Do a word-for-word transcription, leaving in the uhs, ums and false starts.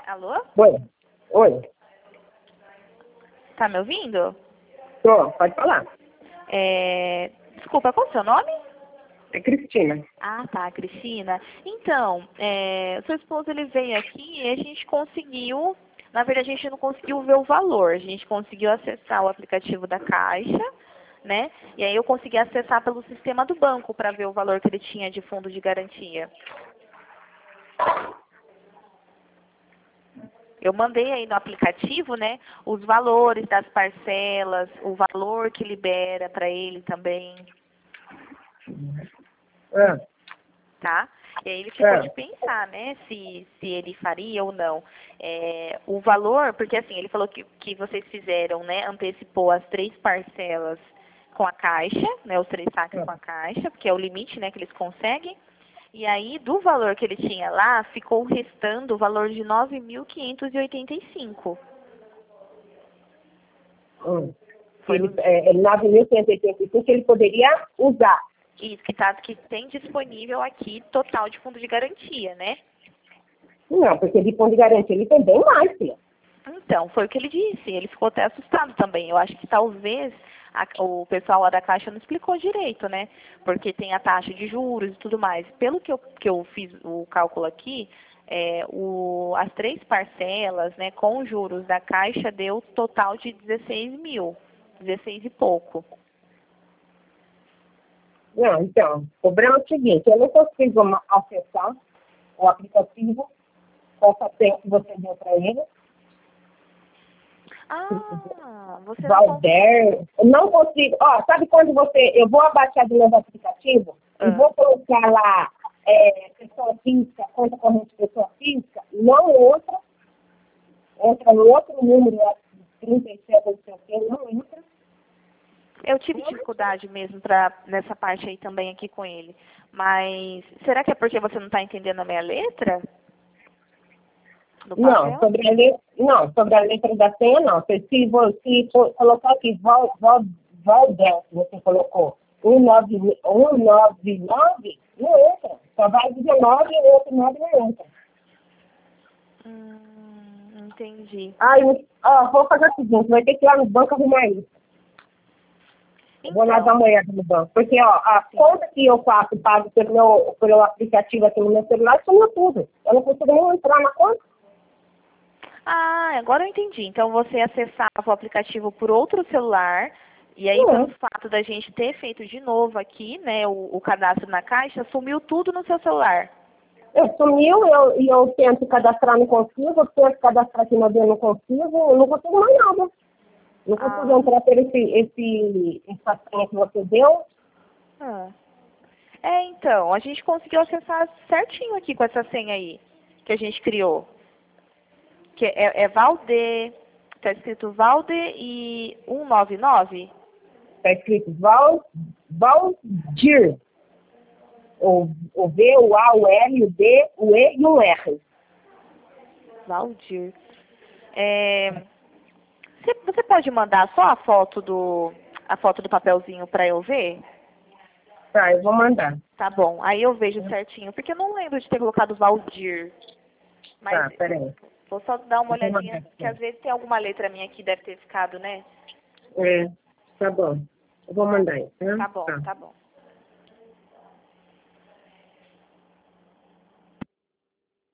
Alô? Oi. Oi. Tá me ouvindo? Tô, pode falar. É... Desculpa, qual é o seu nome? É Cristina. Ah, tá, Cristina. Então, é... o seu esposo ele veio aqui e a gente conseguiu... Na verdade, a gente não conseguiu ver o valor. A gente conseguiu acessar o aplicativo da Caixa, né? E aí eu consegui acessar pelo sistema do banco para ver o valor que ele tinha de fundo de garantia. Eu mandei aí no aplicativo, né, os valores das parcelas, o valor que libera para ele também, Ah, tá? E aí ele ficou ah, de pensar, né, se, se ele faria ou não. É, o valor, porque assim, ele falou que, que vocês fizeram, né, antecipou as três parcelas com a Caixa, né, os três saques ah. com a Caixa, porque é o limite, né, que eles conseguem. E aí, do valor que ele tinha lá, ficou restando o valor de nove mil quinhentos e oitenta e cinco. Hum. Foi Ele, os é, nove mil cento e oitenta e cinco que ele poderia usar. isso que, tá, que tem disponível aqui total de fundo de garantia, né? Não, porque de fundo de garantia ele tem bem mais, filha. Então, foi o que ele disse. Ele ficou até assustado também. Eu acho que talvez a- o pessoal lá da Caixa não explicou direito, né? Porque tem a taxa de juros e tudo mais. Pelo que eu, que eu fiz o cálculo aqui, é, o, as três parcelas, né, com juros da Caixa deu total de dezesseis mil. dezesseis e pouco. Não, então, o problema é o seguinte, eu não consigo ma- acessar o aplicativo com a senha que você deu para ele. Ah, você não consegue. Valder, eu não consigo. Ó, sabe quando você, eu vou abaixar do meu aplicativo e Ah. vou colocar lá é, pessoa física, conta corrente pessoa física, não outra, entra no outro número, lá, trinta e sete, não sei o quê, não entra. Eu tive dificuldade mesmo pra, nessa parte aí também aqui com ele. Mas será que é porque você não está entendendo a minha letra? No Não, papel? sobre a letra, não, sobre a letra da senha, não. Se, se você for colocar aqui, Val, Val, Valder, você colocou um nove nove, não entra. Só vai dezenove e o outro nove não entra. Hum, entendi. Aí, ó, vou fazer o seguinte, vai ter que ir lá no banco arrumar isso. Eu vou lá dar Então, uma olhada no banco. Porque, ó, a conta que eu faço, pago pelo meu, pelo aplicativo aqui no meu celular, sumiu tudo. Eu não consigo nem entrar na conta. ah, agora eu entendi. Então você acessava o aplicativo por outro celular, e aí pelo Não. fato da gente ter feito de novo aqui, né, o, o cadastro na Caixa, sumiu tudo no seu celular. Eu sumiu, eu, e eu tento cadastrar, não consigo, eu tento cadastrar aqui no meu, não consigo, eu não consigo mais nada. Não consigo Ah, entrar por esse, esse, essa senha que você deu. ah. É, então, a gente conseguiu acessar certinho aqui com essa senha aí, que a gente criou. Que é, é Valde, tá escrito Valde e cento e noventa e nove? Está escrito Val, Valdir. O, o V, o A, o L, o D, o E e o R. Valdir. É, você, você pode mandar só a foto do, a foto do papelzinho para eu ver? Tá, eu vou mandar. Tá bom, aí eu vejo certinho, porque eu não lembro de ter colocado Valdir. Mas Tá, peraí. vou só dar uma Eu vou olhadinha, mandar. que às vezes tem alguma letra minha que deve ter ficado, né? É, tá bom. Eu vou mandar isso, Tá né? bom, Tá. tá bom.